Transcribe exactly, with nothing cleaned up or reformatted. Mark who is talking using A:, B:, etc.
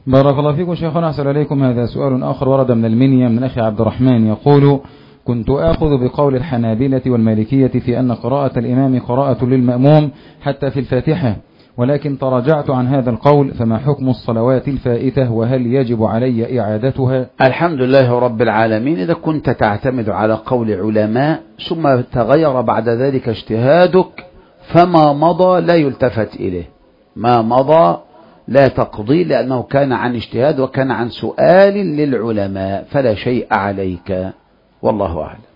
A: بارك الله فيكم شيخنا، أحسن إليكم. هذا سؤال آخر ورد من المنيا من أخي عبد الرحمن يقول: كنت آخذ بقول الحنابلة والمالكية في أن قراءة الإمام قراءة للمأموم حتى في الفاتحة، ولكن تراجعت عن هذا القول، فما حكم الصلوات الفائتة وهل يجب علي إعادتها؟
B: الحمد لله رب العالمين. إذا كنت تعتمد على قول علماء ثم تغير بعد ذلك اجتهادك فما مضى لا يلتفت إليه، ما مضى لا تقضي، لأنه كان عن اجتهاد وكان عن سؤال للعلماء، فلا شيء عليك، والله أعلم.